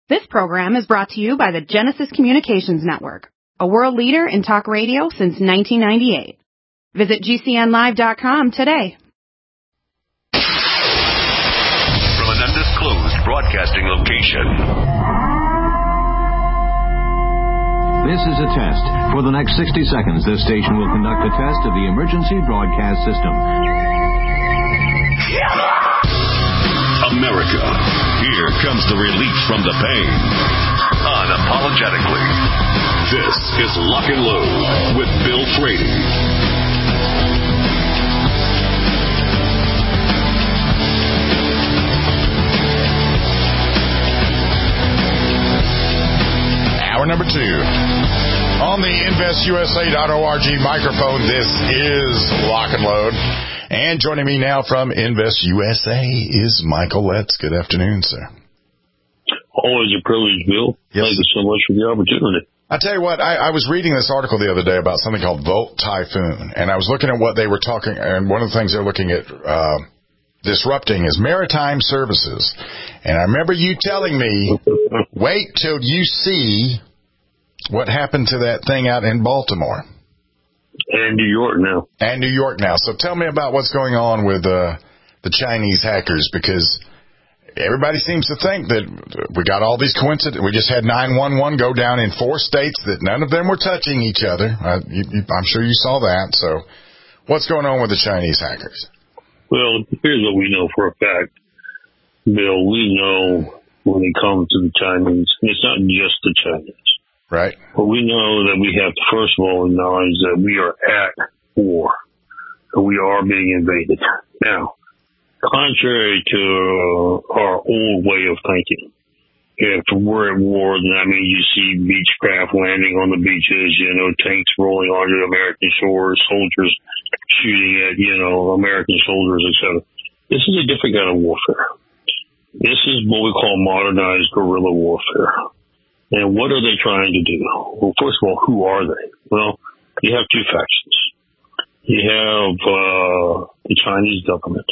This program is brought to you by the Genesis Communications Network, a world leader in talk radio since 1998. Visit GCNlive.com today. From an undisclosed broadcasting location. This is a test. For the next 60 seconds, this station will conduct a test of the emergency broadcast system. America, here comes the relief from the pain. Unapologetically. This is Lock and Load with Bill Frady. Hour number 2. On the InvestUSA.org microphone, this is Lock and Load. And joining me now from Invest USA is Michael Letts. Good afternoon, sir. Always a privilege, Bill. Yes. Thank you so much for the opportunity. I tell you what, I was reading this article the other day about something called Volt Typhoon, and I was looking at what they were talking, and one of the things they're looking at disrupting is maritime services. And I remember you telling me, wait till you see what happened to that thing out in Baltimore. And New York now. And New York now. So tell me about what's going on with the Chinese hackers, because everybody seems to think that we got all these coincidences. We just had 911 go down in 4 states that none of them were touching each other. I'm sure you saw that. So what's going on with the Chinese hackers? Well, here's what we know for a fact, Bill. We know when it comes to the Chinese, and it's not just the Chinese. Right. But we know that we have to, first of all, acknowledge that we are at war. And we are being invaded. Now, contrary to our old way of thinking, if we're at war, then that means you see beechcraft landing on the beaches, tanks rolling onto American shores, soldiers shooting at, American soldiers, etc. This is a different kind of warfare. This is what we call modernized guerrilla warfare. And what are they trying to do? Well, first of all, who are they? Well, you have 2 factions. You have the Chinese government,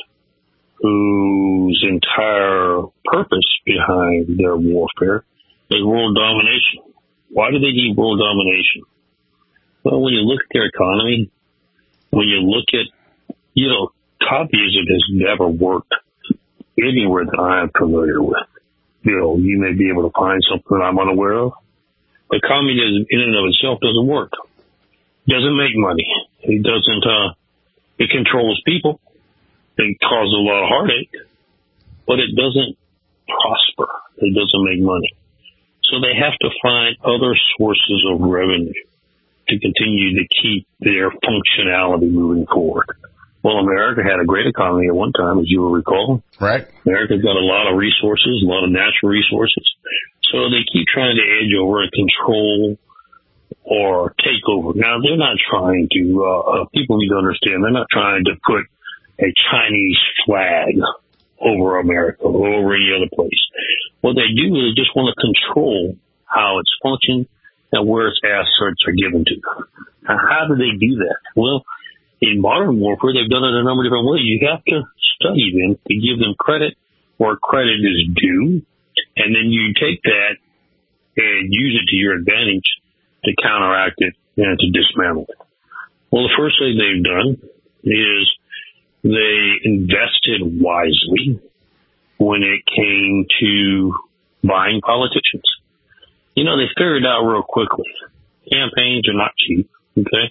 whose entire purpose behind their warfare is world domination. Why do they need world domination? Well, when you look at their economy, when you look at, communism has never worked anywhere that I am familiar with. Bill, you may be able to find something I'm unaware of. But communism in and of itself doesn't work. It doesn't make money. It doesn't, it controls people. It causes a lot of heartache. But it doesn't prosper. It doesn't make money. So they have to find other sources of revenue to continue to keep their functionality moving forward. Well, America had a great economy at one time, as you will recall. Right. America's got a lot of resources, a lot of natural resources. So they keep trying to edge over and control or take over. Now, they're not trying to, people need to understand, they're not trying to put a Chinese flag over America or over any other place. What they do is they just want to control how it's functioning and where its assets are given to. Now, how do they do that? Well, in modern warfare, they've done it a number of different ways. You have to study them to give them credit where credit is due, and then you take that and use it to your advantage to counteract it and to dismantle it. Well, the first thing they've done is they invested wisely when it came to buying politicians. They figured out real quickly, campaigns are not cheap, okay?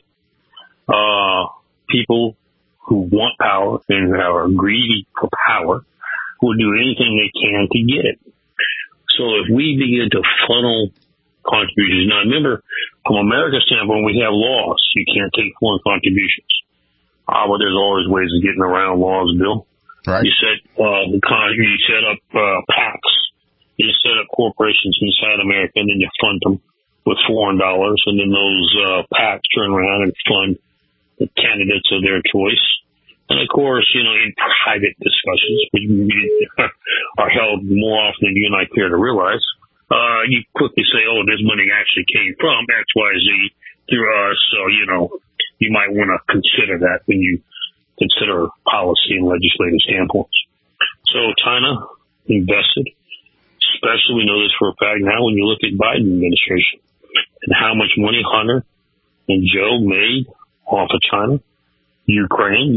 People who want power and who are greedy for power will do anything they can to get it. So if we begin to funnel contributions, now remember, from America's standpoint, we have laws. You can't take foreign contributions. But there's always ways of getting around laws, Bill. Right. You set up PACs. You set up corporations inside America, and then you fund them with foreign dollars, and then those PACs turn around and fund the candidates of their choice. And of course, in private discussions, which are held more often than you and I care to realize, you quickly say, oh, this money actually came from X, Y, Z through us. So, you might want to consider that when you consider policy and legislative standpoints. So China invested, especially we know this for a fact now when you look at Biden administration and how much money Hunter and Joe made off of China. Ukraine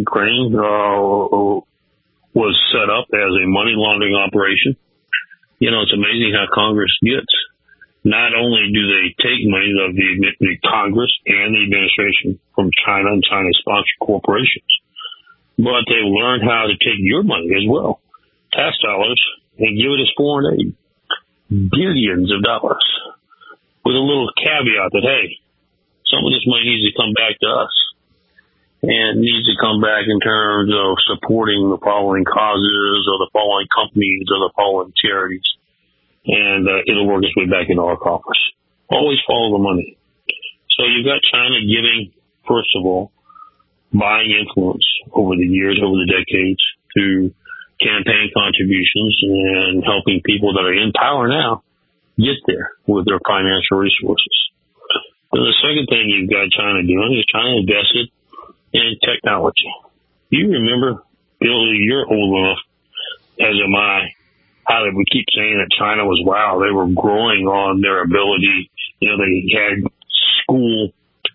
was set up as a money laundering operation. You know, it's amazing how Congress gets. Not only do they take money of the Congress and the administration from China and China-sponsored corporations, but they've learned how to take your money as well, tax dollars, and give it as foreign aid. Billions of dollars. With a little caveat that, hey, some of this money needs to come back to us. And needs to come back in terms of supporting the following causes or the following companies or the following charities. And it'll work its way back into our coffers. Always follow the money. So you've got China giving, first of all, buying influence over the years, over the decades, through campaign contributions and helping people that are in power now get there with their financial resources. And the second thing you've got China doing is China invested in technology. You remember, Bill, you're old enough, as am I, how they would keep saying that China was, wow, they were growing on their ability. You know, they had school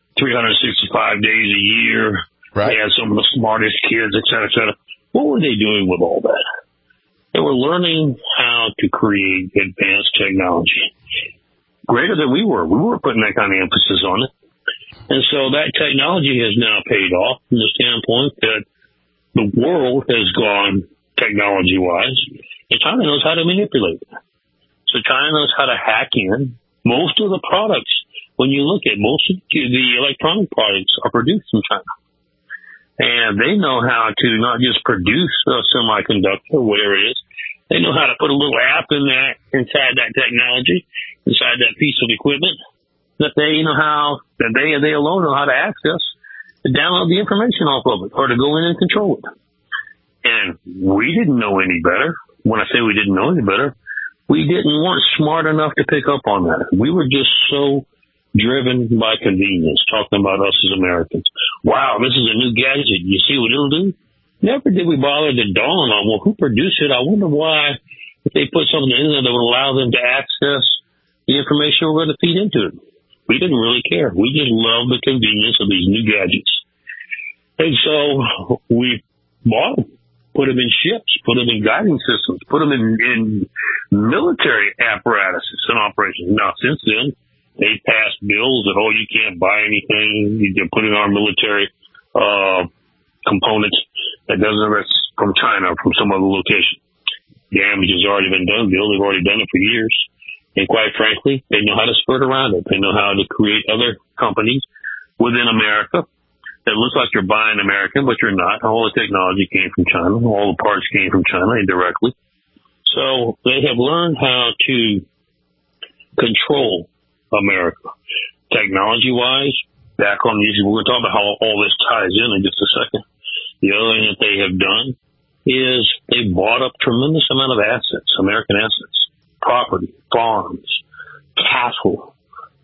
365 days a year. Right. They had some of the smartest kids, et cetera, et cetera. What were they doing with all that? They were learning how to create advanced technology. Greater than we were. We weren't putting that kind of emphasis on it. And so that technology has now paid off from the standpoint that the world has gone technology-wise, and China knows how to manipulate it. So China knows how to hack in. Most of the products, when you look at most of the electronic products, are produced in China. And they know how to not just produce a semiconductor, whatever it is. They know how to put a little app inside that technology, inside that piece of equipment, that they know how, that they alone know how to access, to download the information off of it, or to go in and control it. And we didn't know any better. When I say we didn't know any better, we weren't smart enough to pick up on that. We were just so driven by convenience, talking about us as Americans. Wow, this is a new gadget. You see what it'll do? Never did we bother to dawn on, well, who produced it? I wonder why, if they put something in there that would allow them to access the information we're going to feed into it. We didn't really care. We just loved the convenience of these new gadgets. And so we bought them, put them in ships, put them in guiding systems, put them in military apparatuses and operations. Now, since then, they passed bills that, you can't buy anything. You can put in our military components that doesn't rest from China or from some other location. Damage has already been done, Bill. They've already done it for years. And quite frankly, they know how to skirt around it. They know how to create other companies within America that look like you're buying American, but you're not. All the technology came from China. All the parts came from China indirectly. So they have learned how to control America. Technology-wise, back on the issue, we're going to talk about how all this ties in just a second. The other thing that they have done is they bought up tremendous amount of assets, American assets. Property, farms, cattle,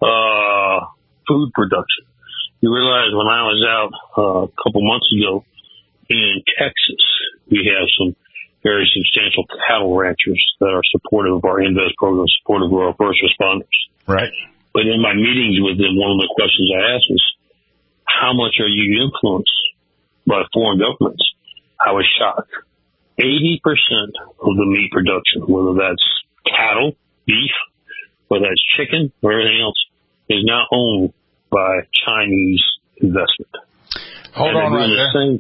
food production. You realize when I was out a couple months ago in Texas, we have some very substantial cattle ranchers that are supportive of our Invest program, supportive of our first responders. Right. But in my meetings with them, one of the questions I asked was, how much are you influenced by foreign governments? I was shocked. 80% of the meat production, whether that's cattle, beef, whether that's chicken or everything else, is now owned by Chinese investment. Hold on right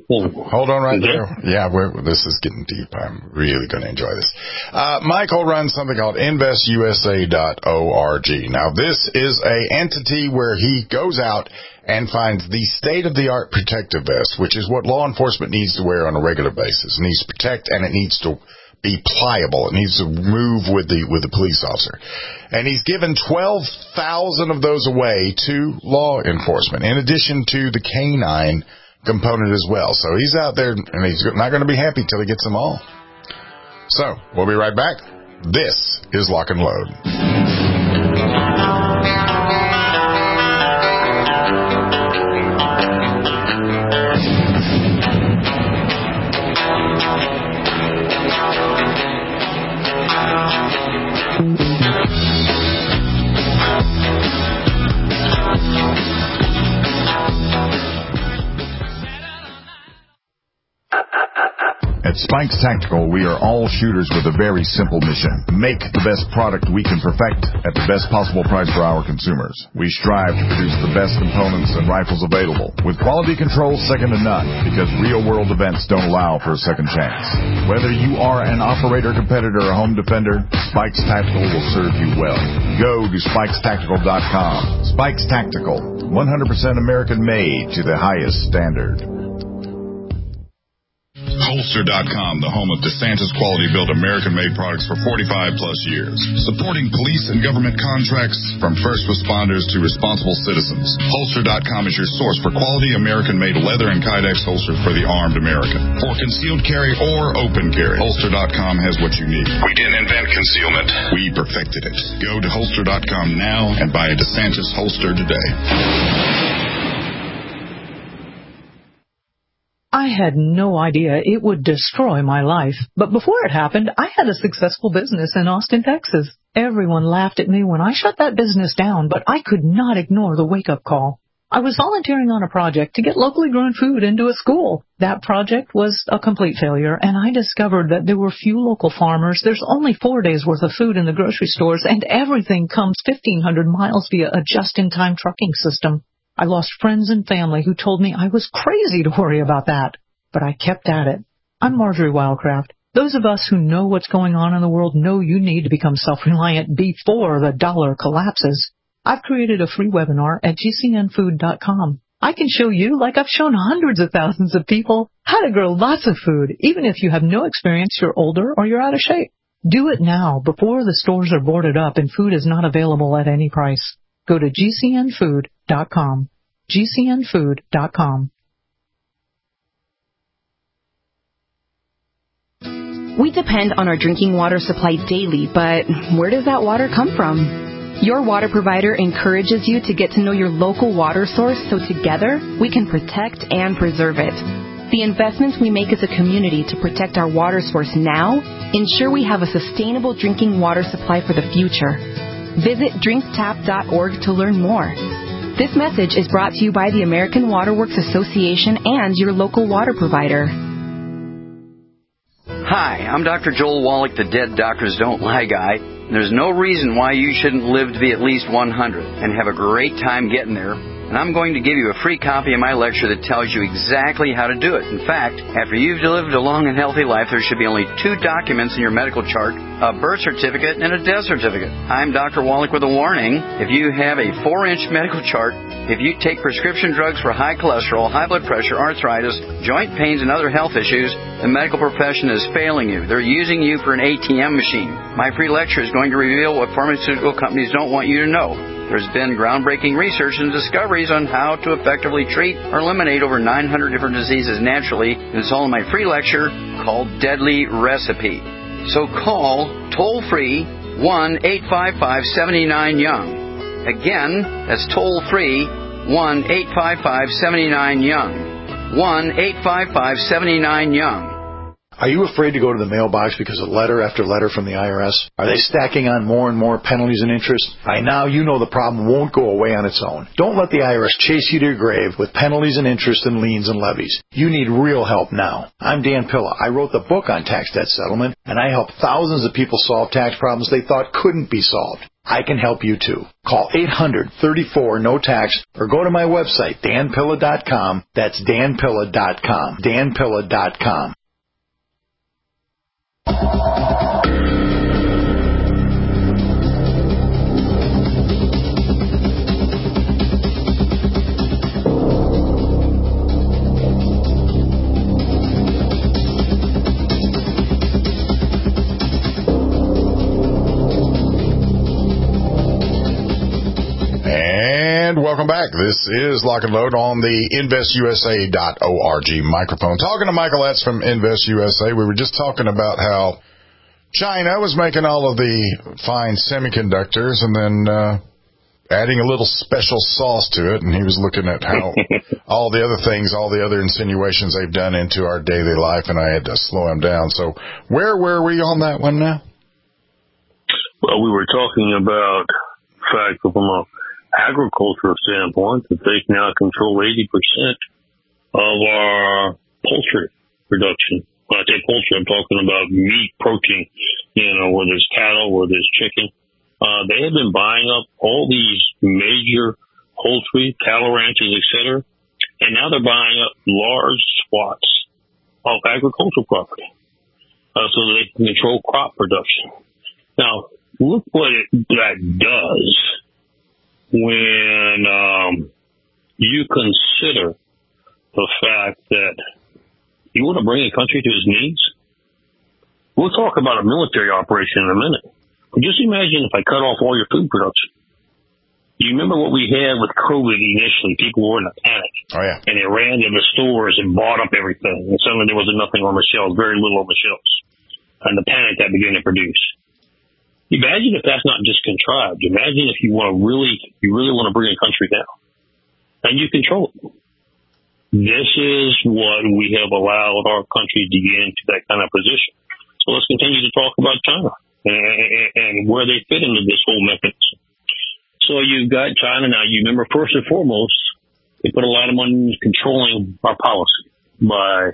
there. Yeah, this is getting deep. I'm really going to enjoy this. Michael runs something called investusa.org. Now, this is an entity where he goes out and finds the state-of-the-art protective vest, which is what law enforcement needs to wear on a regular basis. It needs to protect, and it needs to be pliable. It needs to move with the police officer. And he's given 12,000 of those away to law enforcement, in addition to the canine component as well. So he's out there, and he's not going to be happy till he gets them all. So we'll be right back. This is Lock and Load. Spikes Tactical, we are all shooters with a very simple mission. Make the best product we can perfect at the best possible price for our consumers. We strive to produce the best components and rifles available, with quality control second to none, because real-world events don't allow for a second chance. Whether you are an operator, competitor, or home defender, Spikes Tactical will serve you well. Go to SpikesTactical.com. Spikes Tactical, 100% American-made to the highest standard. Holster.com, the home of DeSantis quality-built American-made products for 45-plus years. Supporting police and government contracts from first responders to responsible citizens. Holster.com is your source for quality American-made leather and Kydex holsters for the armed American. For concealed carry or open carry, Holster.com has what you need. We didn't invent concealment. We perfected it. Go to Holster.com now and buy a DeSantis holster today. I had no idea it would destroy my life. But before it happened, I had a successful business in Austin, Texas. Everyone laughed at me when I shut that business down, but I could not ignore the wake-up call. I was volunteering on a project to get locally grown food into a school. That project was a complete failure, and I discovered that there were few local farmers. There's only 4 days' worth of food in the grocery stores, and everything comes 1,500 miles via a just-in-time trucking system. I lost friends and family who told me I was crazy to worry about that. But I kept at it. I'm Marjorie Wildcraft. Those of us who know what's going on in the world know you need to become self-reliant before the dollar collapses. I've created a free webinar at GCNfood.com. I can show you, like I've shown hundreds of thousands of people, how to grow lots of food, even if you have no experience, you're older, or you're out of shape. Do it now, before the stores are boarded up and food is not available at any price. Go to GCNfood.com. GCNfood.com. We depend on our drinking water supply daily, but where does that water come from? Your water provider encourages you to get to know your local water source so together we can protect and preserve it. The investments we make as a community to protect our water source now ensure we have a sustainable drinking water supply for the future. Visit drinktap.org to learn more. This message is brought to you by the American Water Works Association and your local water provider. Hi, I'm Dr. Joel Wallach, the Dead Doctors Don't Lie guy. There's no reason why you shouldn't live to be at least 100 and have a great time getting there. And I'm going to give you a free copy of my lecture that tells you exactly how to do it. In fact, after you've lived a long and healthy life, there should be only 2 documents in your medical chart, a birth certificate and a death certificate. I'm Dr. Wallach with a warning. If you have a 4-inch medical chart, if you take prescription drugs for high cholesterol, high blood pressure, arthritis, joint pains, and other health issues, the medical profession is failing you. They're using you for an ATM machine. My free lecture is going to reveal what pharmaceutical companies don't want you to know. There's been groundbreaking research and discoveries on how to effectively treat or eliminate over 900 different diseases naturally. It's all in my free lecture called Deadly Recipe. So call toll-free 1-855-79-YOUNG. Again, that's toll-free 1-855-79-YOUNG. 1-855-79-YOUNG. Are you afraid to go to the mailbox because of letter after letter from the IRS? Are they stacking on more and more penalties and interest? By now, you know the problem won't go away on its own. Don't let the IRS chase you to your grave with penalties and interest and liens and levies. You need real help now. I'm Dan Pilla. I wrote the book on tax debt settlement, and I help thousands of people solve tax problems they thought couldn't be solved. I can help you too. Call 800-34-NO-TAX or go to my website, danpilla.com. That's danpilla.com. danpilla.com. And welcome back. This is Lock and Load on the InvestUSA.org microphone. Talking to Michael Etz from InvestUSA. We were just talking about how China was making all of the fine semiconductors and then adding a little special sauce to it. And he was looking at how all the other things, all the other insinuations they've done into our daily life, and I had to slow him down. So where were we on that one now? Well, we were talking about the fact that from a agricultural standpoint, that they now control 80% of our poultry production When I say poultry, I'm talking about meat, protein, whether it's cattle, whether it's chicken. They have been buying up all these major poultry, cattle ranches, etc., and now they're buying up large swaths of agricultural property so they can control crop production. Now, look what that does when you consider the fact that you want to bring a country to its knees. We'll talk about a military operation in a minute. But just imagine if I cut off all your food production. You remember what we had with COVID initially? People were in a panic. Oh, yeah. And they ran to the stores and bought up everything. And suddenly there was nothing on the shelves, very little on the shelves. And the panic that began to produce. Imagine if that's not just contrived. Imagine if you really want to bring a country down. And you control it. This is what we have allowed our country to get into that kind of position. So let's continue to talk about China and where they fit into this whole mechanism. So you've got China now. You remember, first and foremost, they put a lot of money into controlling our policy by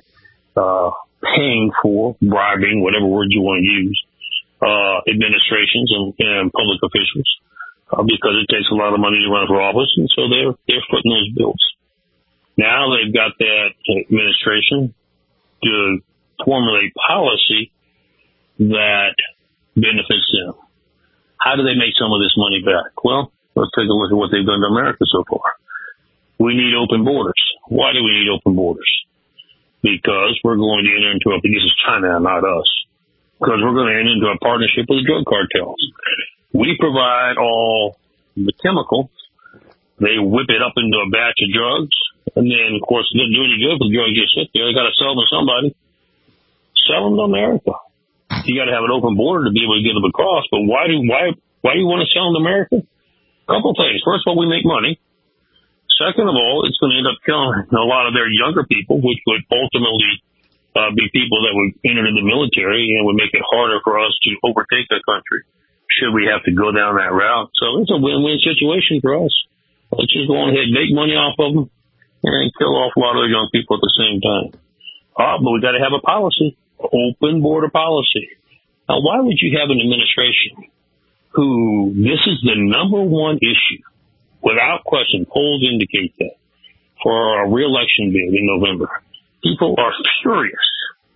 paying for, bribing, whatever word you want to use, administrations and public officials, because it takes a lot of money to run for office, and so they're footing those bills. Now they've got that administration to formulate policy that benefits them. How do they make some of this money back? Well, let's take a look at what they've done to America so far. We need open borders. Why do we need open borders? Because we're going to enter into this is China, not us. Because we're going to enter into a partnership with the drug cartels. We provide all the chemicals. They whip it up into a batch of drugs. And then, of course, it doesn't do any good if the drug gets sit there. They got to sell them to somebody. Sell them to America. You got to have an open border to be able to get them across. But why do you want to sell them to America? A couple of things. First of all, we make money. Second of all, it's going to end up killing a lot of their younger people, which would ultimately be people that would enter the military and would make it harder for us to overtake the country should we have to go down that route. So it's a win-win situation for us. Let's just go ahead and make money off of them and kill off a lot of the young people at the same time. But we got to have a policy, open border policy. Now, why would you have an administration who this is the number one issue? Without question, polls indicate that for a re-election bid in November. People are furious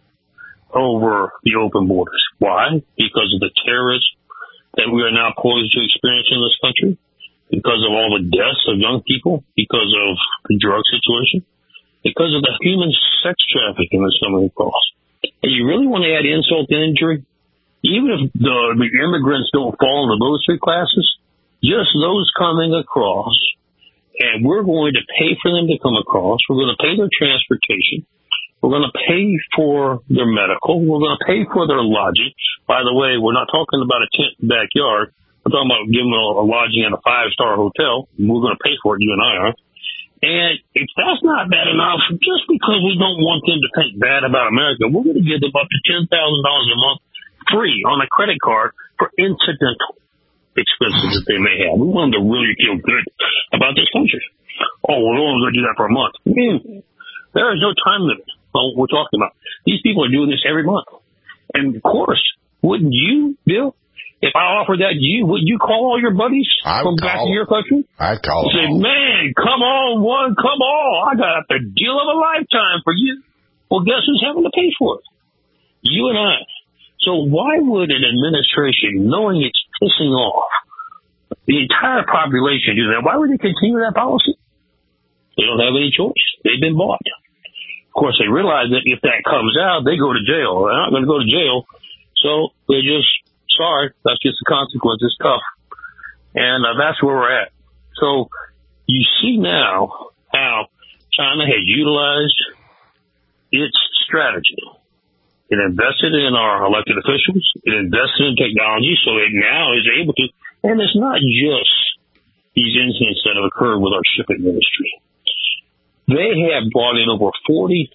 over the open borders. Why? Because of the terrorists that we are now poised to experience in this country, because of all the deaths of young people, because of the drug situation, because of the human sex trafficking that's coming across. And you really want to add insult to injury? Even if the immigrants don't fall into those three classes, just those coming across, and we're going to pay for them to come across. We're going to pay their transportation. We're going to pay for their medical. We're going to pay for their lodging. By the way, we're not talking about a tent in the backyard. We're talking about giving them a lodging at a 5-star hotel. We're going to pay for it, you and I are. And if that's not bad enough, just because we don't want them to think bad about America, we're going to give them up to $10,000 a month free on a credit card for incidental expenses that they may have. We want them to really feel good about this country. Oh, we're only going to do that for a month. There is no time limit on what we're talking about. These people are doing this every month. And, of course, wouldn't you, Bill? If I offered that to you, would you call all your buddies from back in your country? I'd call them. Say, man, come on, come on. I got the deal of a lifetime for you. Well, guess who's having to pay for it? You and I. So why would an administration, knowing it's pissing off the entire population, do that? Why would they continue that policy? They don't have any choice. They've been bought. Of course, they realize that if that comes out, they go to jail. They're not going to go to jail. So they're just, sorry, that's just the consequence. It's tough. And that's where we're at. So you see now how China has utilized its strategy. It invested in our elected officials. It invested in technology, so it now is able to. And it's not just these incidents that have occurred with our shipping industry. They have brought in over 40,000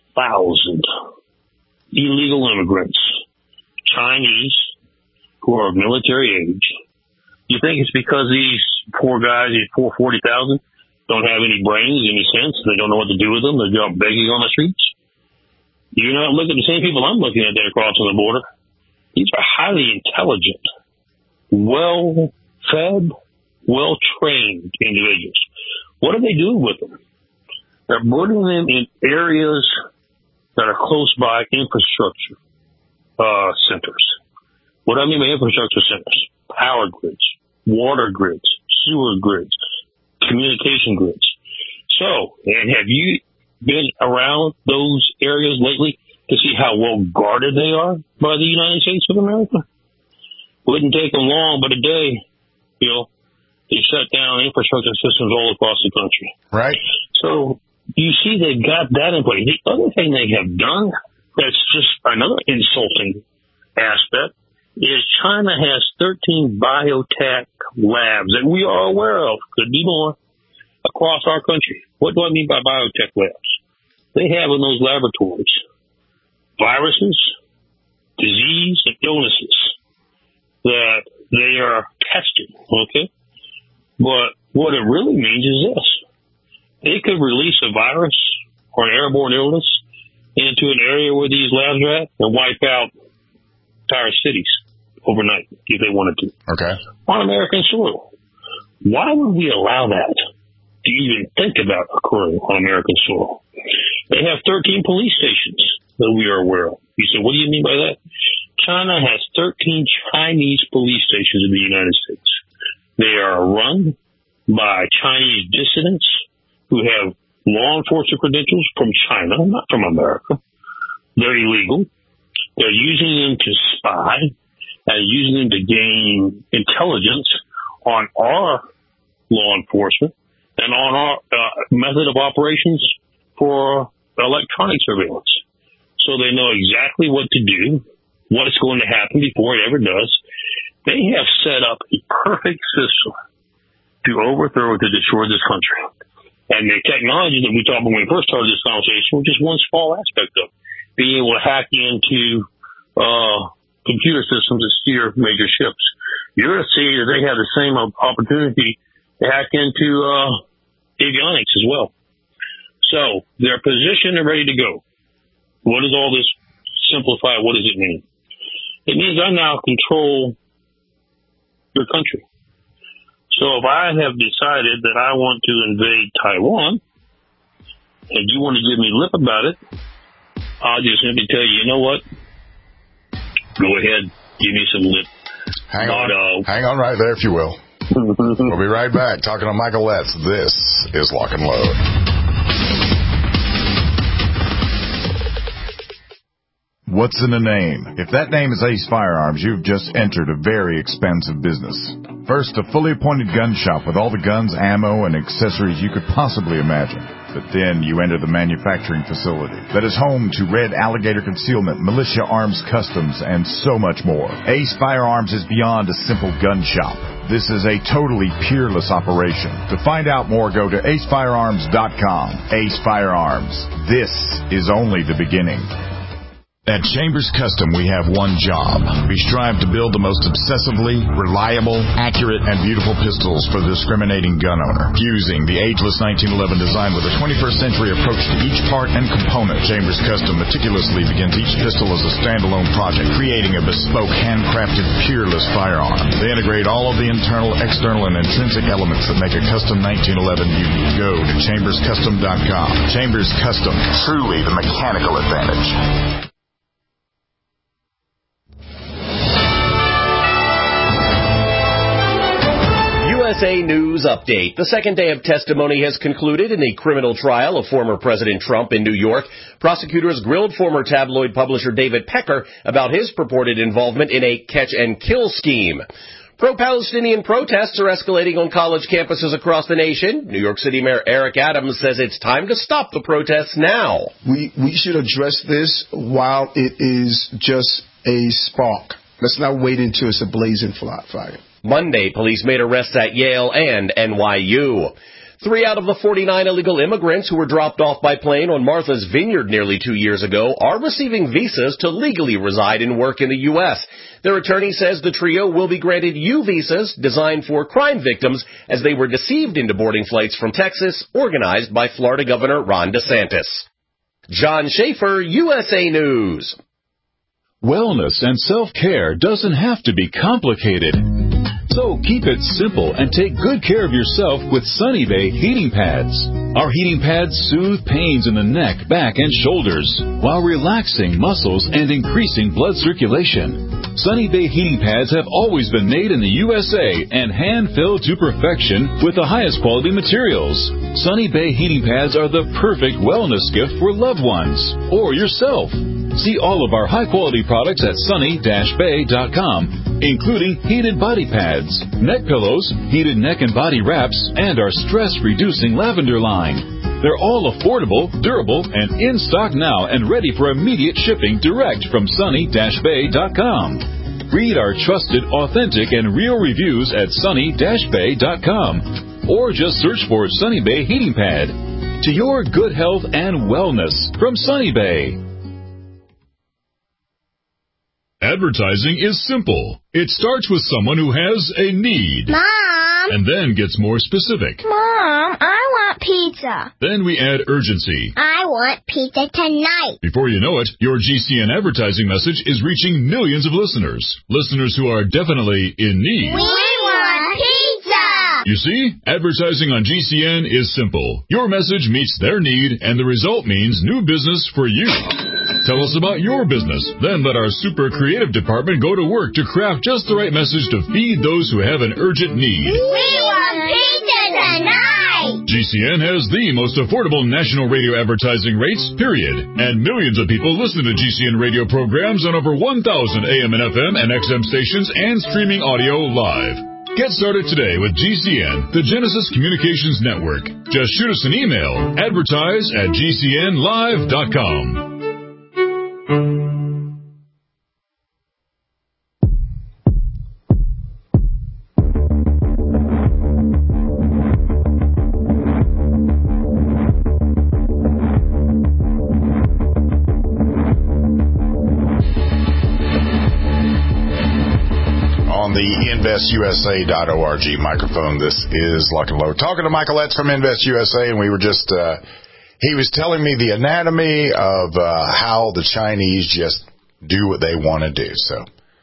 illegal immigrants, Chinese, who are of military age. You think it's because these poor guys, these poor 40,000, don't have any brains, any sense? They don't know what to do with them? They're out begging on the streets? You're not looking at the same people I'm looking at there crossing the border. These are highly intelligent, well-fed, well-trained individuals. What are they doing with them? They're putting them in areas that are close by infrastructure centers. What do I mean by infrastructure centers? Power grids, water grids, sewer grids, communication grids. So, and have you been around those areas lately to see how well guarded they are by the United States of America? Wouldn't take them long, but a day, Bill, they shut down infrastructure systems all across the country. Right. So you see they've got that in place. The other thing they have done that's just another insulting aspect is China has 13 biotech labs that we are aware of, could be more, across our country. What do I mean by biotech labs? They have in those laboratories viruses, disease, and illnesses that they are testing, okay? But what it really means is this. They could release a virus or an airborne illness into an area where these labs are at and wipe out entire cities overnight if they wanted to. Okay. On American soil. Why would we allow that to even think about occurring on American soil? They have 13 police stations that we are aware of. You say, what do you mean by that? China has 13 Chinese police stations in the United States. They are run by Chinese dissidents who have law enforcement credentials from China, not from America. They're illegal. They're using them to spy and using them to gain intelligence on our law enforcement and on our method of operations for electronic surveillance. So they know exactly what to do, what's going to happen before it ever does. They have set up a perfect system to overthrow, to destroy this country. And the technology that we talked about when we first started this conversation was just one small aspect of it. Being able to hack into computer systems that steer major ships. You're going to see that they have the same opportunity to hack into avionics as well. So they're positioned and ready to go. What does all this simplify? What does it mean? It means I now control your country. So if I have decided that I want to invade Taiwan, and you want to give me lip about it, I'll just simply tell you, you know what? Go ahead, give me some lip. Hang on right there, if you will. We'll be right back talking to Michael Letts. This is Lock and Load. What's in a name? If that name is Ace Firearms, you've just entered a very expensive business. First, a fully appointed gun shop with all the guns, ammo, and accessories you could possibly imagine. But then you enter the manufacturing facility that is home to Red Alligator Concealment, Militia Arms Customs, and so much more. Ace Firearms is beyond a simple gun shop. This is a totally peerless operation. To find out more, go to acefirearms.com. Ace Firearms. This is only the beginning. At Chambers Custom, we have one job. We strive to build the most obsessively reliable, accurate, and beautiful pistols for the discriminating gun owner. Fusing the ageless 1911 design with a 21st century approach to each part and component, Chambers Custom meticulously begins each pistol as a standalone project, creating a bespoke, handcrafted, peerless firearm. They integrate all of the internal, external, and intrinsic elements that make a custom 1911 unique. Go to chamberscustom.com. Chambers Custom, truly the mechanical advantage. USA News Update. The second day of testimony has concluded in the criminal trial of former President Trump in New York. Prosecutors grilled former tabloid publisher David Pecker about his purported involvement in a catch-and-kill scheme. Pro-Palestinian protests are escalating on college campuses across the nation. New York City Mayor Eric Adams says it's time to stop the protests now. We should address this while it is just a spark. Let's not wait until it's a blazing fire. Monday, police made arrests at Yale and NYU. 3 out of the 49 illegal immigrants who were dropped off by plane on Martha's Vineyard nearly 2 years ago are receiving visas to legally reside and work in the U.S. Their attorney says the trio will be granted U visas designed for crime victims as they were deceived into boarding flights from Texas, organized by Florida Governor Ron DeSantis. John Schaefer, USA News. Wellness and self-care doesn't have to be complicated. So keep it simple and take good care of yourself with Sunny Bay heating pads. Our heating pads soothe pains in the neck, back, and shoulders while relaxing muscles and increasing blood circulation. Sunny Bay heating pads have always been made in the USA and hand-filled to perfection with the highest quality materials. Sunny Bay heating pads are the perfect wellness gift for loved ones or yourself. See all of our high-quality products at sunny-bay.com, including heated body pads, neck pillows, heated neck and body wraps, and our stress-reducing lavender line. They're all affordable, durable, and in stock now and ready for immediate shipping direct from sunny-bay.com. Read our trusted, authentic, and real reviews at sunny-bay.com, or just search for Sunny Bay Heating Pad. To your good health and wellness from Sunny Bay. Advertising is simple. It starts with someone who has a need. Mom! And then gets more specific. Mom, I want pizza. Then we add urgency. I want pizza tonight. Before you know it, your GCN advertising message is reaching millions of listeners. Listeners who are definitely in need. We want pizza! You see, advertising on GCN is simple. Your message meets their need, and the result means new business for you. Tell us about your business. Then let our super creative department go to work to craft just the right message to feed those who have an urgent need. We want pizza tonight! GCN has the most affordable national radio advertising rates, period. And millions of people listen to GCN radio programs on over 1,000 AM and FM and XM stations and streaming audio live. Get started today with GCN, the Genesis Communications Network. Just shoot us an email, advertise@gcnlive.com. On the InvestUSA.org microphone, this is Luck and Low. Talking to Michael Etz from Invest USA, and we were just, he was telling me the anatomy of how the Chinese just do what they want to do. So,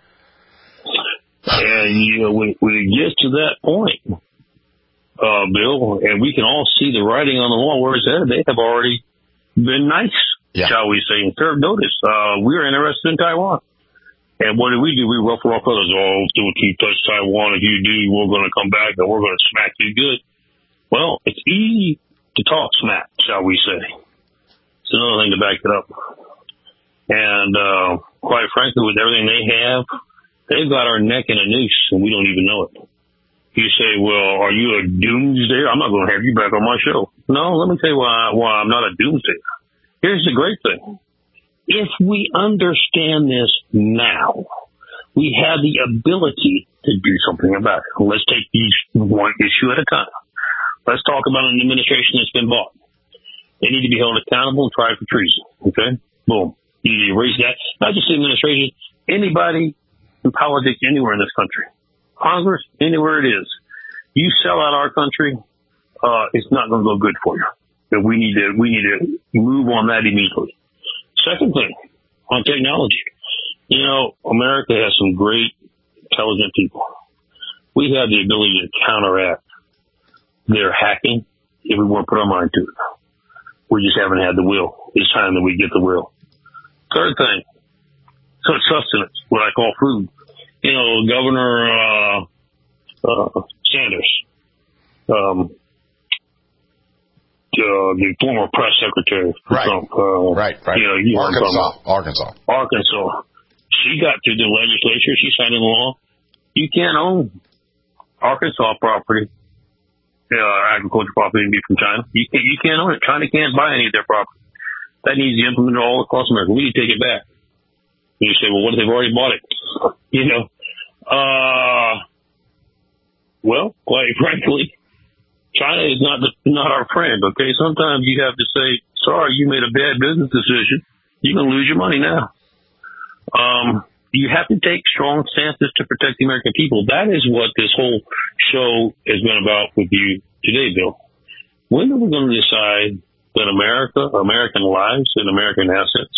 and when it gets to that point, Bill, and we can all see the writing on the wall where it's at, they have already been nice, shall we say, and served notice. We're interested in Taiwan. And what do? We ruffle our feathers. Oh, don't you touch Taiwan. If you do, we're going to come back and we're going to smack you good. Well, it's easy to talk smack, shall we say. It's another thing to back it up. And quite frankly, with everything they have, they've got our neck in a noose, and we don't even know it. You say, well, are you a doomsdayer? I'm not going to have you back on my show. No, let me tell you why I'm not a doomsdayer. Here's the great thing. If we understand this now, we have the ability to do something about it. Let's take these one issue at a time. Let's talk about an administration that's been bought. They need to be held accountable and tried for treason. Okay? Boom. You need to erase that. Not just the administration, anybody in politics anywhere in this country. Congress, anywhere it is. You sell out our country, it's not going to go good for you. But we need to move on that immediately. Second thing, on technology. You know, America has some great, intelligent people. We have the ability to counteract their hacking if we want to put our mind to it. We just haven't had the will. It's time that we get the will. Third thing, sustenance, what I call food. You know, Governor Sanders, the former press secretary for Trump. Right. You know, Arkansas. She got to the legislature. She signed into law. You can't own Arkansas property, agricultural property, and be from China. You can't own it. China can't buy any of their property. That needs to be implemented all across America. We need to take it back. You say, well, what if they've already bought it? You know, well, quite frankly, China is not our friend. Okay, sometimes you have to say, sorry, you made a bad business decision. You're gonna lose your money now. You have to take strong stances to protect the American people. That is what this whole show has been about with you today, Bill. When are we going to decide that American lives, and American assets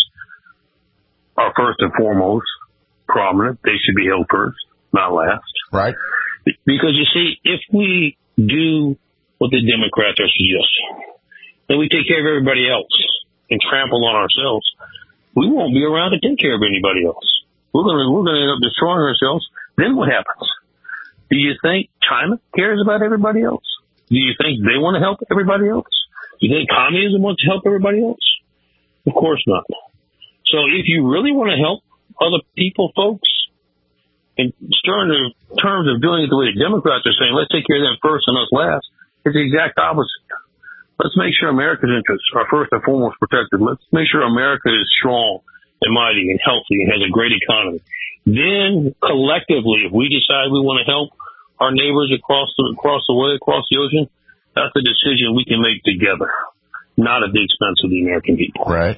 are first and foremost prominent. They should be held first, not last. Right. Because, you see, if we do what the Democrats are suggesting, then we take care of everybody else and trample on ourselves, we won't be around to take care of anybody else. We're going to end up destroying ourselves. Then what happens? Do you think China cares about everybody else? Do you think they want to help everybody else? Do you think communism wants to help everybody else? Of course not. So if you really want to help other people, folks, in terms of doing it the way the Democrats are saying, let's take care of them first and us last, it's the exact opposite. Let's make sure America's interests are first and foremost protected. Let's make sure America is strong and mighty and healthy and has a great economy. Then, collectively, if we decide we want to help our neighbors across the way, across the ocean, that's a decision we can make together, not at the expense of the American people. Right.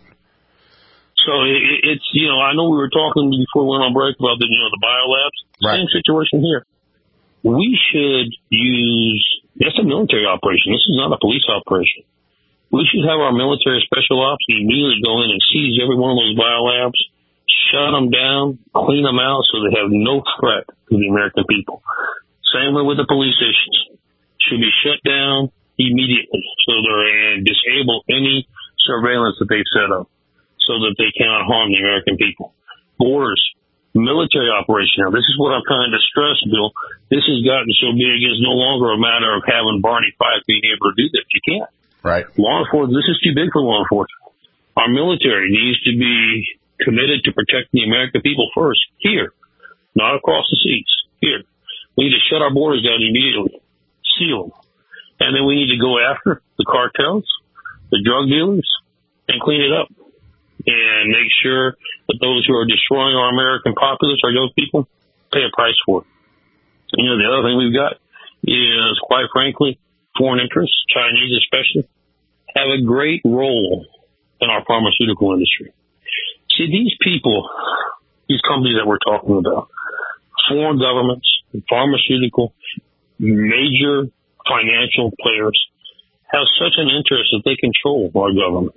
So it's, I know we were talking before we went on break about the biolabs. Right. Same situation here. We should use, that's a military operation. This is not a police operation. We should have our military special ops immediately go in and seize every one of those biolabs, shut them down, clean them out so they have no threat to the American people. Same way with the police stations. Should be shut down immediately and disable any surveillance that they've set up so that they cannot harm the American people. Borders, military operation. Now, this is what I'm trying to stress, Bill. This has gotten so big, it's no longer a matter of having Barney Fife being able to do this. You can't. Right. Law enforcement, this is too big for law enforcement. Our military needs to be committed to protecting the American people first, here, not across the seas, here. We need to shut our borders down immediately, seal them, and then we need to go after the cartels, the drug dealers, and clean it up, and make sure that those who are destroying our American populace, our young people, pay a price for it. The other thing we've got is, quite frankly, foreign interests, Chinese especially, have a great role in our pharmaceutical industry. See, these people, these companies that we're talking about, foreign governments, pharmaceutical, major financial players, have such an interest that they control our government.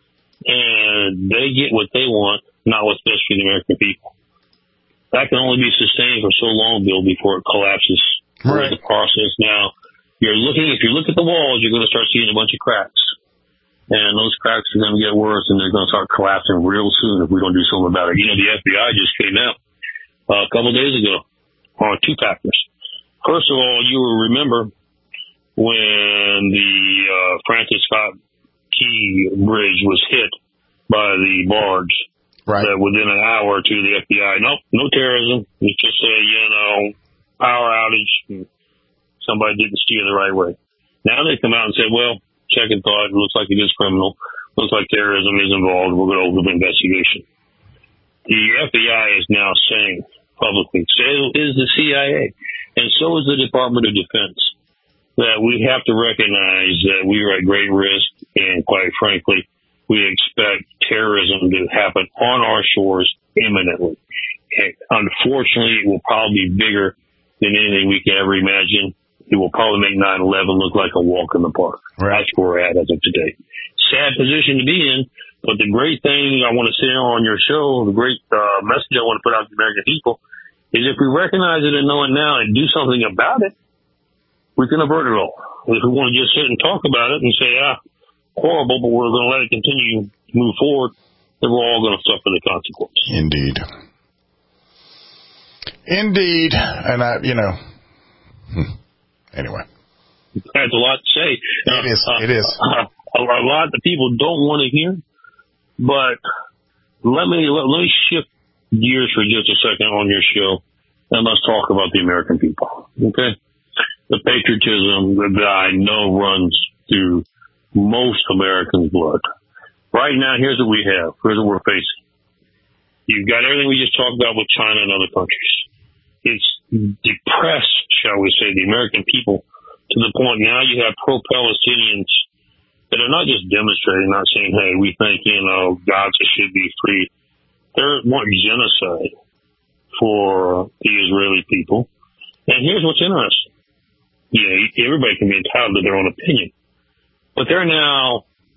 And they get what they want, not what's best for the American people. That can only be sustained for so long, Bill, before it collapses. Right. The process now, if you look at the walls, you're going to start seeing a bunch of cracks. And those cracks are going to get worse, and they're going to start collapsing real soon if we don't do something about it. The FBI just came out a couple of days ago on two-packers. First of all, you will remember when the Francis Scott Key Bridge was hit by the barge. Right. That within an hour or two, the FBI, nope, no terrorism. It's just a, power outage. And somebody didn't see it the right way. Now they come out and say, well, second thought, it looks like it is criminal. Looks like terrorism is involved. We're going to open an investigation. The FBI is now saying publicly, so is the CIA, and so is the Department of Defense, that we have to recognize that we are at great risk, and quite frankly, we expect terrorism to happen on our shores imminently. And unfortunately, it will probably be bigger than anything we can ever imagine. It will probably make 9/11 look like a walk in the park. Right. That's where we're at as of today. Sad position to be in, but the great thing I want to say on your show, the great message I want to put out to the American people, is if we recognize it and know it now and do something about it, we can avert it all. If we want to just sit and talk about it and say, horrible, but we're going to let it continue to move forward, then we're all going to suffer the consequences. Indeed. And anyway. That's a lot to say. It is. A lot that people don't want to hear, but let me shift gears for just a second on your show, and let's talk about the American people, okay? The patriotism that I know runs through most Americans' blood. Right now, here's what we have. Here's what we're facing. You've got everything we just talked about with China and other countries. It's depressed, shall we say, the American people to the point now you have pro-Palestinians that are not just demonstrating, not saying, hey, we think, Gaza should be free. They want genocide for the Israeli people. And here's what's interesting. Everybody can be entitled to their own opinion. But they're now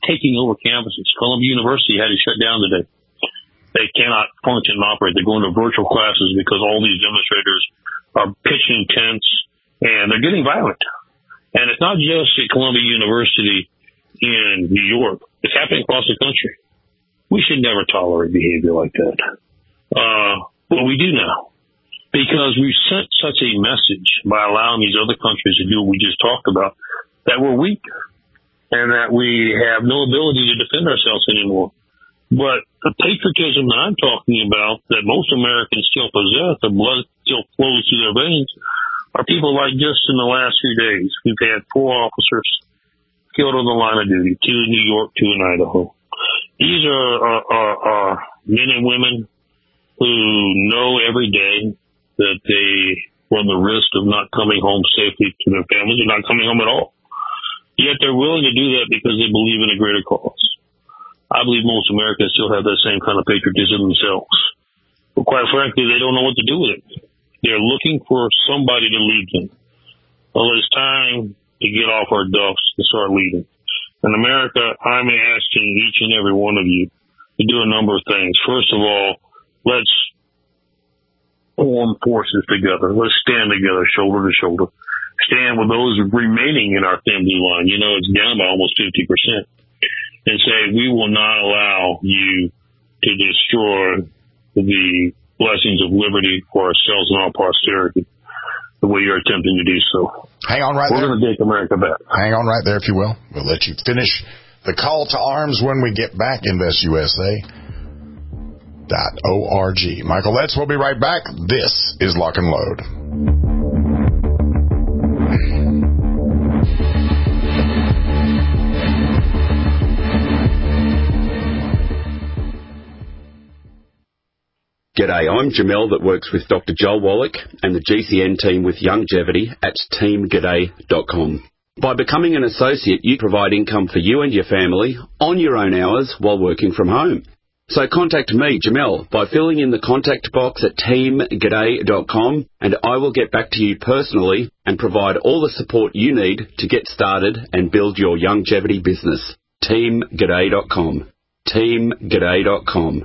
taking over campuses. Columbia University had to shut down today. They cannot function and operate. They're going to virtual classes because all these demonstrators are pitching tents, and they're getting violent. And it's not just at Columbia University in New York. It's happening across the country. We should never tolerate behavior like that. But we do now, because we've sent such a message by allowing these other countries to do what we just talked about, that we're weak and that we have no ability to defend ourselves anymore. But the patriotism that I'm talking about, that most Americans still possess, the blood still flows through their veins, are people like just in the last few days. We've had 4 officers killed on the line of duty, 2 in New York, 2 in Idaho. These are men and women who know every day that they run the risk of not coming home safely to their families or not coming home at all. Yet they're willing to do that because they believe in a greater cause. I believe most Americans still have that same kind of patriotism themselves. But quite frankly, they don't know what to do with it. They're looking for somebody to lead them. Well, it's time to get off our duffs and start leading. In America, I'm asking each and every one of you to do a number of things. First of all, let's form forces together. Let's stand together, shoulder to shoulder. Stand with those remaining in our thin blue line. You know, it's down by almost 50%. And say, we will not allow you to destroy the blessings of liberty for ourselves and our posterity the way you're attempting to do so. Hang on right there. We're going to take America back. Hang on right there, if you will. We'll let you finish the call to arms when we get back. InvestUSA.org. Michael Letts will be right back. This is Lock and Load. G'day, I'm Jamel that works with Dr. Joel Wallach and the GCN team with Longevity at teamg'day.com. By becoming an associate, you provide income for you and your family on your own hours while working from home. So contact me, Jamel, by filling in the contact box at teamg'day.com, and I will get back to you personally and provide all the support you need to get started and build your longevity business. teamg'day.com. teamg'day.com.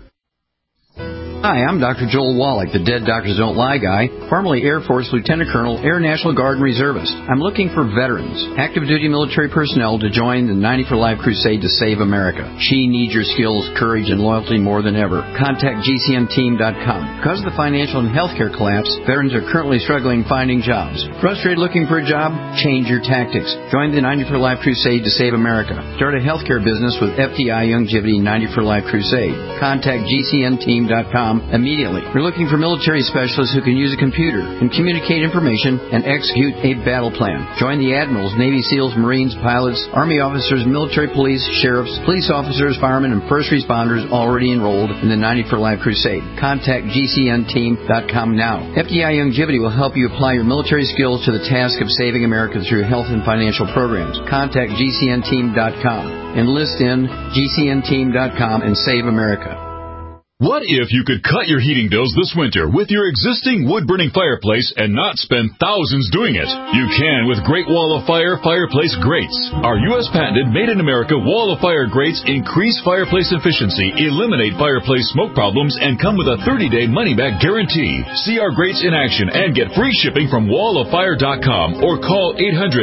Hi, I'm Dr. Joel Wallach, the Dead Doctors Don't Lie guy, formerly Air Force Lieutenant Colonel, Air National Guard and Reservist. I'm looking for veterans, active duty military personnel to join the 90 for Life crusade to save America. She needs your skills, courage, and loyalty more than ever. Contact GCNteam.com. Because of the financial and healthcare collapse, veterans are currently struggling finding jobs. Frustrated looking for a job? Change your tactics. Join the 90 for Life crusade to save America. Start a healthcare business with FDI Longevity 90 for Life crusade. Contact GCNteam.com immediately. We're looking for military specialists who can use a computer and communicate information and execute a battle plan. Join the admirals, Navy SEALs, Marines, pilots, Army officers, military police, sheriffs, police officers, firemen, and first responders already enrolled in the 90 for Life crusade. Contact GCNteam.com now. FDI Longevity will help you apply your military skills to the task of saving America through health and financial programs. Contact GCNteam.com. Enlist in GCNteam.com and save America. What if you could cut your heating bills this winter with your existing wood-burning fireplace and not spend thousands doing it? You can with Great Wall of Fire fireplace grates. Our U.S. patented made-in-America Wall of Fire grates increase fireplace efficiency, eliminate fireplace smoke problems, and come with a 30-day money-back guarantee. See our grates in action and get free shipping from walloffire.com or call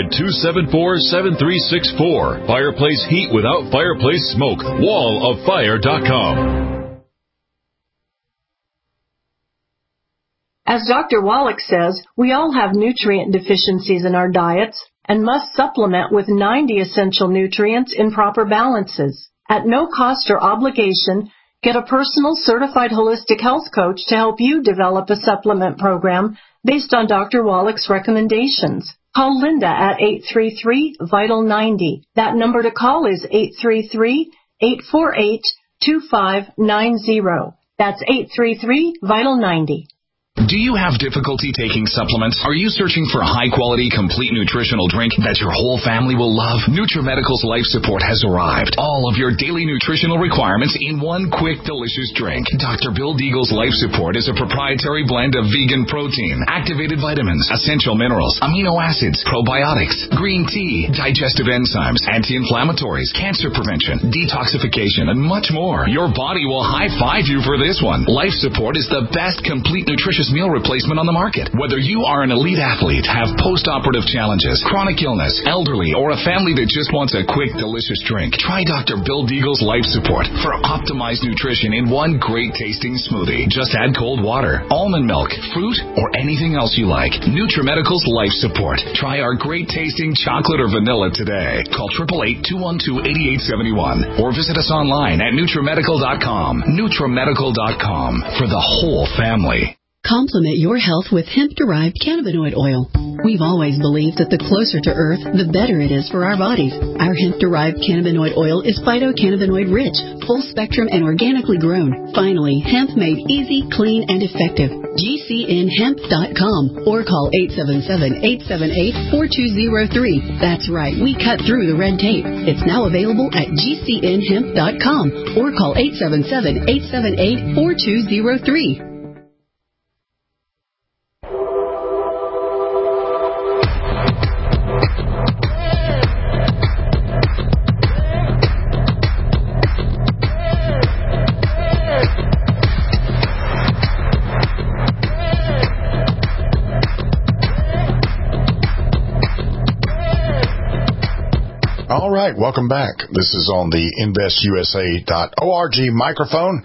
800-274-7364. Fireplace heat without fireplace smoke. walloffire.com. As Dr. Wallach says, we all have nutrient deficiencies in our diets and must supplement with 90 essential nutrients in proper balances. At no cost or obligation, get a personal certified holistic health coach to help you develop a supplement program based on Dr. Wallach's recommendations. Call Linda at 833-VITAL-90. That number to call is 833-848-2590. That's 833-VITAL-90. Do you have difficulty taking supplements? Are you searching for a high-quality, complete nutritional drink that your whole family will love? NutriMedical's Life Support has arrived. All of your daily nutritional requirements in one quick, delicious drink. Dr. Bill Deagle's Life Support is a proprietary blend of vegan protein, activated vitamins, essential minerals, amino acids, probiotics, green tea, digestive enzymes, anti-inflammatories, cancer prevention, detoxification, and much more. Your body will high-five you for this one. Life Support is the best complete nutritious meal replacement on the market. Whether you are an elite athlete, have post-operative challenges, chronic illness, elderly, or a family that just wants a quick, delicious drink, try Dr. Bill Deagle's Life Support for optimized nutrition in one great tasting smoothie. Just add cold water, almond milk, fruit, or anything else you like. NutriMedical's Life Support. Try our great tasting chocolate or vanilla today. Call 888-212-8871 or visit us online at NutriMedical.com. NutriMedical.com for the whole family. Complement your health with hemp-derived cannabinoid oil. We've always believed that the closer to Earth, the better it is for our bodies. Our hemp-derived cannabinoid oil is phytocannabinoid-rich, full-spectrum, and organically grown. Finally, hemp made easy, clean, and effective. GCNhemp.com or call 877-878-4203. That's right, we cut through the red tape. It's now available at GCNhemp.com or call 877-878-4203. All right, welcome back. This is on the InvestUSA.org microphone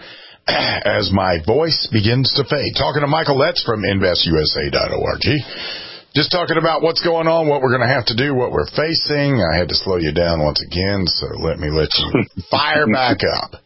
as my voice begins to fade. Talking to Michael Letts from InvestUSA.org. Just talking about what's going on, what we're going to have to do, what we're facing. I had to slow you down once again, so let me let you fire back up.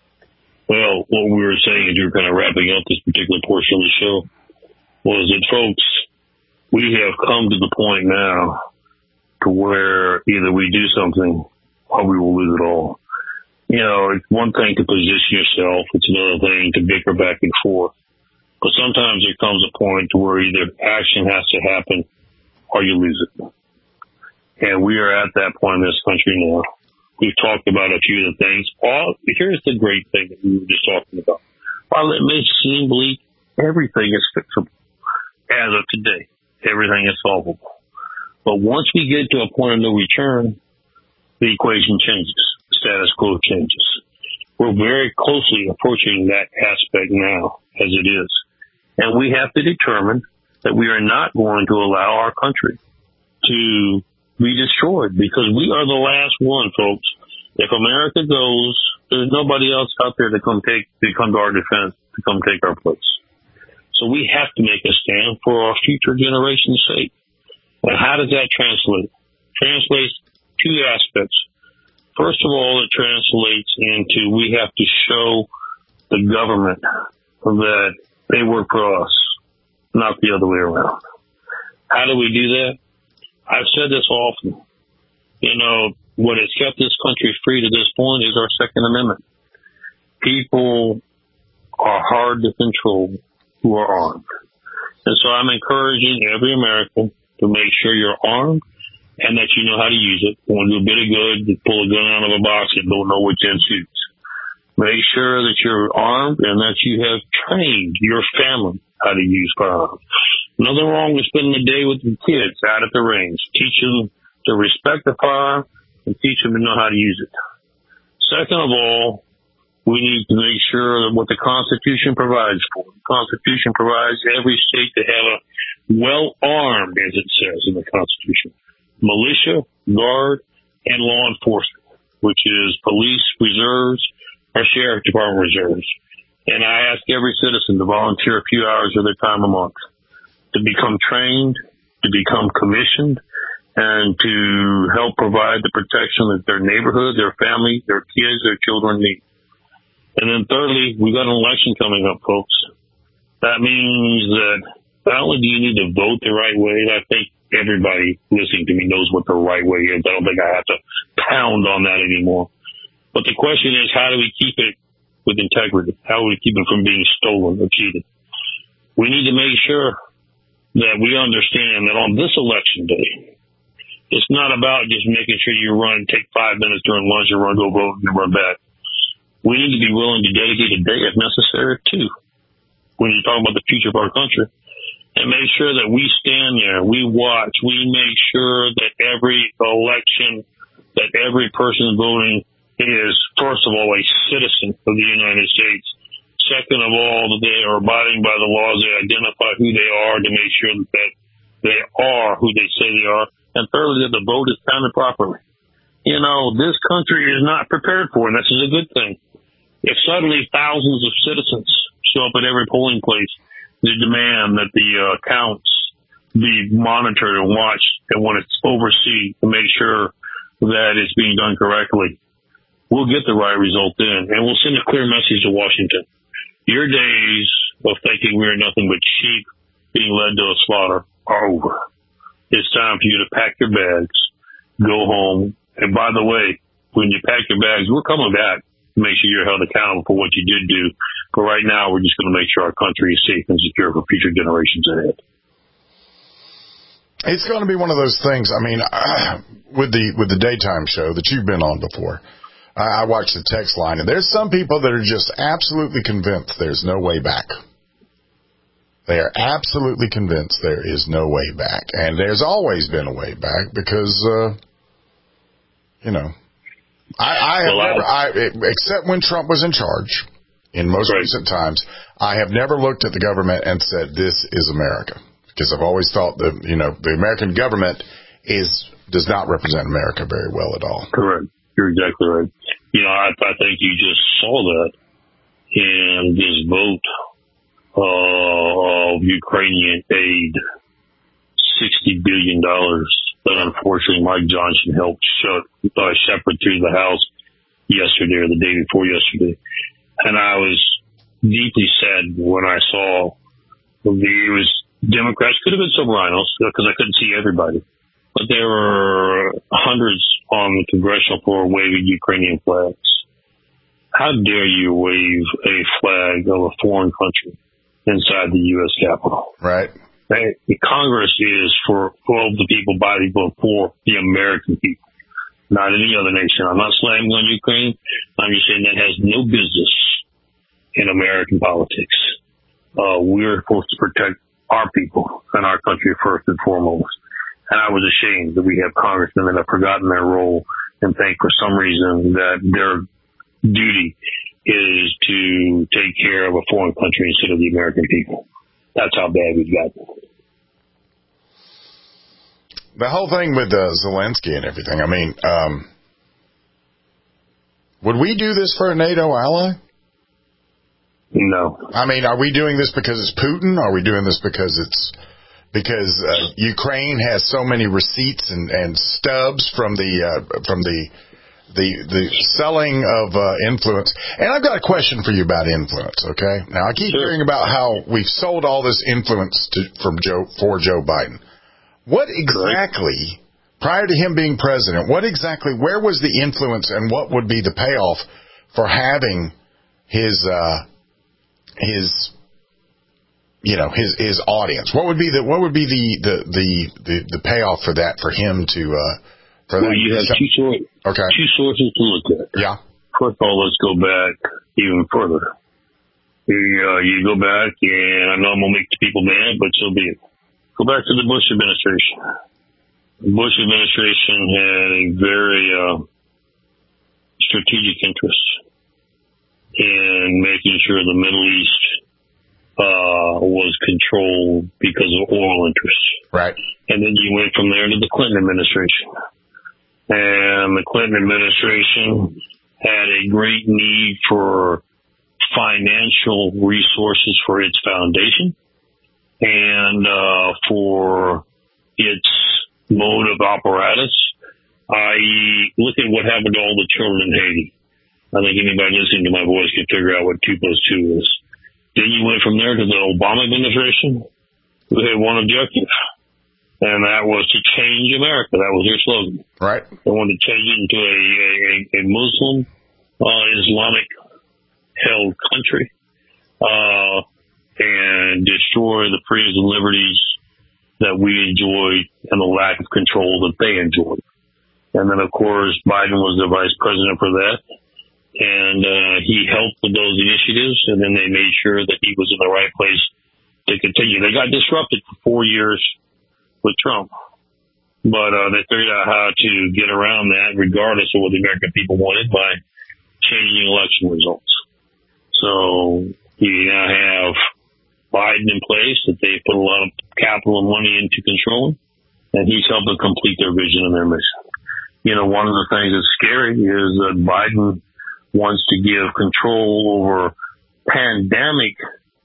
Well, what we were saying as you were kind of wrapping up this particular portion of the show was that, folks, we have come to the point now to where either we do something or we will lose it all. You know, it's one thing to position yourself. It's another thing to bicker back and forth. But sometimes there comes a point to where either action has to happen or you lose it. And we are at that point in this country now. We've talked about a few of the things. Here's the great thing that we were just talking about. While it may seem bleak, everything is fixable. As of today, everything is solvable. But once we get to a point of no return, the equation changes. The status quo changes. We're very closely approaching that aspect now, as it is. And we have to determine that we are not going to allow our country to be destroyed, because we are the last one, folks. If America goes, there's nobody else out there to come to our defense, to come take our place. So we have to make a stand for our future generation's sake. And how does that translate? Translates two aspects. First of all, it translates into we have to show the government that they work for us, not the other way around. How do we do that? I've said this often. You know, what has kept this country free to this point is our Second Amendment. People are hard to control who are armed. And so I'm encouraging every American to make sure you're armed and that you know how to use it. You want to do a bit of good, to pull a gun out of a box and don't know which end shoots. Make sure that you're armed and that you have trained your family how to use firearms. Nothing wrong with spending the day with the kids out at the range. Teach them to respect the firearm and teach them to know how to use it. Second of all, we need to make sure that what the Constitution provides for. The Constitution provides every state to have a well-armed, as it says in the Constitution, militia, guard, and law enforcement, which is police reserves or sheriff department reserves. And I ask every citizen to volunteer a few hours of their time a month to become trained, to become commissioned, and to help provide the protection that their neighborhood, their family, their kids, their children need. And then thirdly, we've got an election coming up, folks. That means that not only do you need to vote the right way, I think everybody listening to me knows what the right way is. I don't think I have to pound on that anymore. But the question is, how do we keep it with integrity? How do we keep it from being stolen or cheated? we need to make sure that we understand that on this election day, it's not about just making sure you run, take 5 minutes during lunch and go vote and run back. We need to be willing to dedicate a day if necessary, too, when you're talking about the future of our country, and make sure that we stand there, we watch, we make sure that every election, that every person voting is, first of all, a citizen of the United States. Second of all, that they are abiding by the laws, they identify who they are to make sure that they are who they say they are. And thirdly, that the vote is counted properly. You know, this country is not prepared for, and this is a good thing. If suddenly thousands of citizens show up at every polling place to demand that the counts be monitored and watched and when it's overseen to make sure that it's being done correctly, we'll get the right result then, and we'll send a clear message to Washington. Your days of thinking we're nothing but sheep being led to a slaughter are over. It's time for you to pack your bags, go home. And by the way, when you pack your bags, we're coming back to make sure you're held accountable for what you did do. But right now, we're just going to make sure our country is safe and secure for future generations ahead. It's going to be one of those things. I mean, with the daytime show that you've been on before, I watch the text line, and there's some people that are just absolutely convinced there's no way back. They are absolutely convinced there is no way back. And there's always been a way back because, except when Trump was in charge, in most recent times, I have never looked at the government and said, this is America. Because I've always thought that, the American government does not represent America very well at all. Correct. You're exactly right. I think you just saw that in this vote of Ukrainian aid, $60 billion that unfortunately Mike Johnson helped shepherd through the House yesterday or the day before yesterday. And I was deeply sad when I saw it was Democrats, could have been some rhinos because I couldn't see everybody. But there were hundreds on the congressional floor waving Ukrainian flags. How dare you wave a flag of a foreign country inside the U.S. Capitol? Right. The Congress is for the people, by the people, for the American people, not any other nation. I'm not slamming on Ukraine. I'm just saying that has no business in American politics. We're supposed to protect our people and our country first and foremost. And I was ashamed that we have congressmen that have forgotten their role and think for some reason that their duty is to take care of a foreign country instead of the American people. That's how bad we've gotten. The whole thing with Zelensky and everything, I mean, would we do this for a NATO ally? No. I mean, are we doing this because it's Putin? Are we doing this because Ukraine has so many receipts and stubs from the selling of influence? And I've got a question for you about influence. Okay, now I keep hearing about how we've sold all this influence for Joe Biden. What exactly, prior to him being president, where was the influence, and what would be the payoff for having his audience? What would be the payoff for that, for him to you have two sources to look at. Yeah. First of all, let's go back even further. You go back, and I know I'm gonna make people mad, but so be it. Go back to the Bush administration. The Bush administration had a very strategic interest in making sure the Middle East was controlled because of oil interests. Right. And then you went from there to the Clinton administration. And the Clinton administration had a great need for financial resources for its foundation and for its mode of apparatus, i.e., look at what happened to all the children in Haiti. I think anybody listening to my voice can figure out what 2 + 2 is. Then you went from there to the Obama administration, who had one objective, and that was to change America. That was their slogan. Right. They wanted to change it into a Muslim, Islamic-held country. and destroy the freedoms and liberties that we enjoyed and the lack of control that they enjoyed. And then, of course, Biden was the vice president for that. And he helped with those initiatives, and then they made sure that he was in the right place to continue. They got disrupted for 4 years with Trump, but they figured out how to get around that regardless of what the American people wanted by changing election results. So you now have Biden in place that they put a lot of capital and money into controlling, and he's helping complete their vision and their mission. You know, one of the things that's scary is that Biden wants to give control over pandemic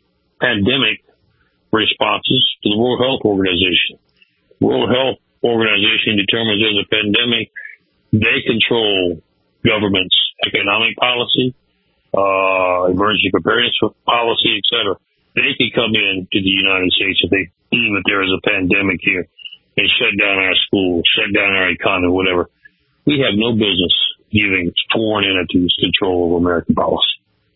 responses to the World Health Organization. World Health Organization determines there's a pandemic. They control government's economic policy, emergency preparedness policy, etc. They can come in to the United States if they deem that there is a pandemic here and shut down our schools, shut down our economy, whatever. We have no business giving foreign entities control over American policy.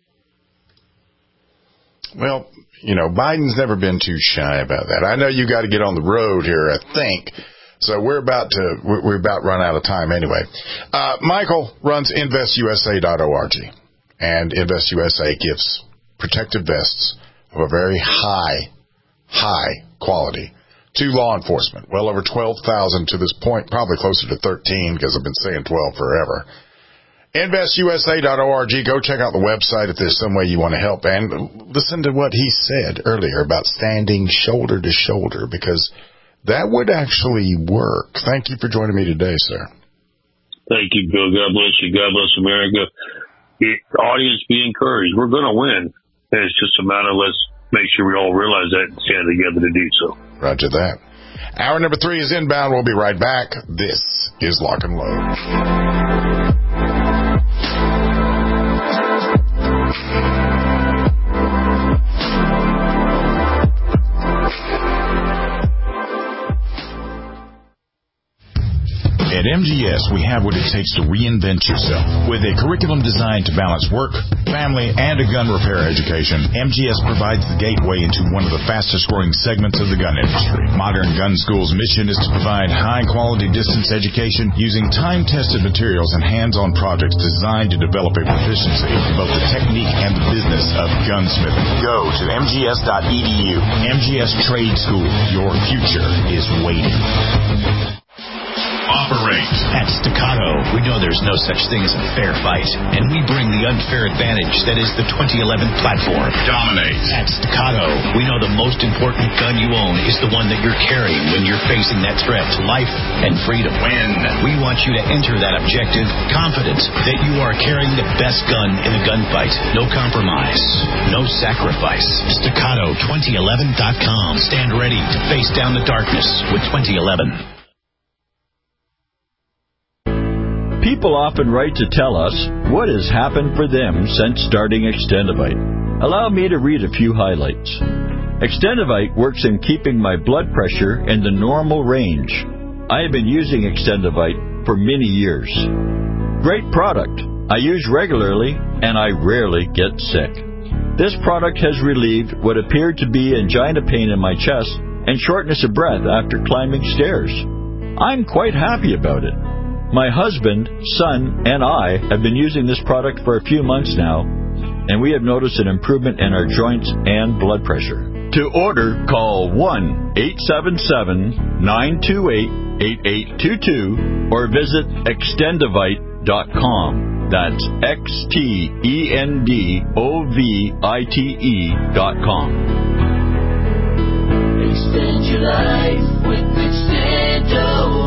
Well, you know, Biden's never been too shy about that. I know you got to get on the road here, I think. So we're about run out of time anyway. Michael runs InvestUSA.org, and InvestUSA gives protective vests of a very high quality to law enforcement. Well over 12,000 to this point, probably closer to 13 because I've been saying 12 forever. InvestUSA.org. Go check out the website if there's some way you want to help. And listen to what he said earlier about standing shoulder to shoulder, because that would actually work. Thank you for joining me today, sir. Thank you, Bill. God bless you. God bless America. The audience, be encouraged. We're going to win. And it's just a matter of let's make sure we all realize that and stand together to do so. Roger that. Hour number 3 is inbound. We'll be right back. This is Lock and Load. At MGS, we have what it takes to reinvent yourself. With a curriculum designed to balance work, family, and a gun repair education, MGS provides the gateway into one of the fastest-growing segments of the gun industry. Modern Gun School's mission is to provide high-quality distance education using time-tested materials and hands-on projects designed to develop a proficiency in both the technique and the business of gunsmithing. Go to mgs.edu. MGS Trade School. Your future is waiting. Operate. At Staccato, we know there's no such thing as a fair fight, and we bring the unfair advantage that is the 2011 platform. Dominate. At Staccato, we know the most important gun you own is the one that you're carrying when you're facing that threat to life and freedom. Win. We want you to enter that objective confident that you are carrying the best gun in the gunfight. No compromise. No sacrifice. Staccato2011.com. Stand ready to face down the darkness with 2011. People often write to tell us what has happened for them since starting Extendivite. Allow me to read a few highlights. Extendivite works in keeping my blood pressure in the normal range. I have been using Extendivite for many years. Great product. I use regularly and I rarely get sick. This product has relieved what appeared to be angina pain in my chest and shortness of breath after climbing stairs. I'm quite happy about it. My husband, son, and I have been using this product for a few months now, and we have noticed an improvement in our joints and blood pressure. To order, call 1-877-928-8822 or visit Extendivite.com. That's Extendovite.com. Extend your life with Extendo.